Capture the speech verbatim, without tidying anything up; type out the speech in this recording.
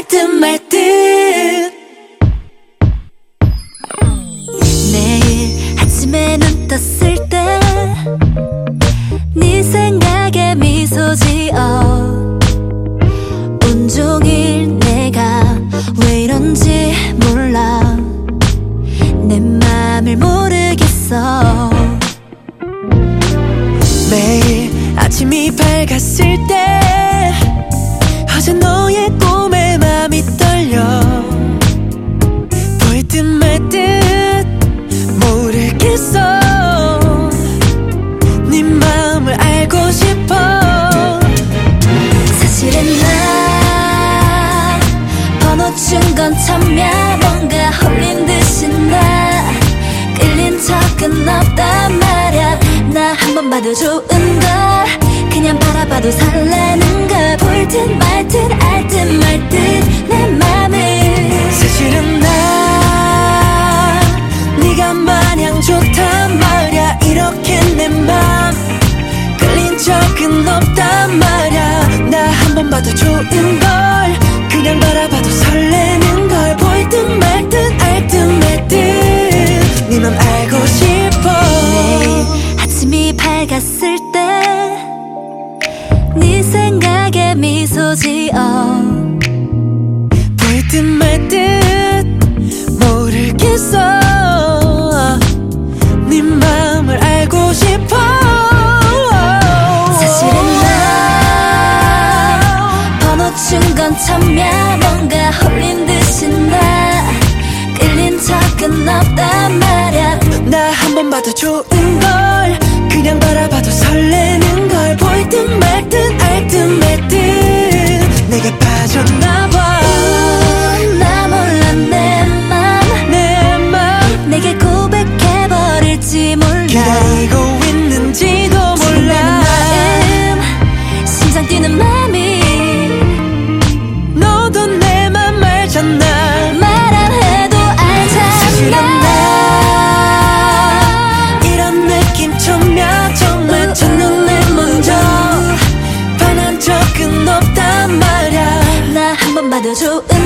듯 말 듯. 매일 아침에 눈 떴을 때 네 생각에 미소 지어 온종일 내가 왜 이런지 몰라. 내 맘을 모르겠어. 매일 아침이 밝았을 때 어제 너의 꿈에 맘이 떨려. 보일 듯 말 듯 모르겠어. 네 마음을 알고 싶어. 사실은 나 번호 준 건 처음이야. 뭔가 홀린 듯이 나 끌린 적은 없단 말야. 나 한 번 봐도 좋은 걸 그냥 바라봐도 설레는 걸. 볼 듯 말 듯 알 듯 말 듯 내 맘을. 사실은 나 네가 마냥 좋단 말야. 이렇게 내 맘 끌린 적은 없단 말야. 나 한 번 봐도 좋은 걸 그냥 바라봐도 설레는 걸. 볼 듯 말 듯 알 듯 말 듯 네 맘 알고 싶어. 매일 아침이 밝았을 때 네 생각에 미소 지어 보일 듯 말 듯 모르겠어. 네 맘을 알고 싶어. 사실은 나 번호 준 건 처음이야. 뭔가 홀린 듯이 나 끌린 적은 없단 말야. 나 한 번 봐도 좋은 걸 그냥 바라봐도 설레는 걸. 보일 듯 말 듯 알 듯 말 듯 내게 빠졌나봐. 나 몰라 내 맘 내 맘 내게 고백해버릴지 몰라. 기다리고 있는지도 몰라. 마음 심장 뛰는 맘이 너도 내 맘 알잖아. 말 안 해도 알잖아. 사실은 나 이런 느낌 처음이야. 정말 첫눈에 먼저 반한 적은 없단 말야. 나 한 번 봐도 좋은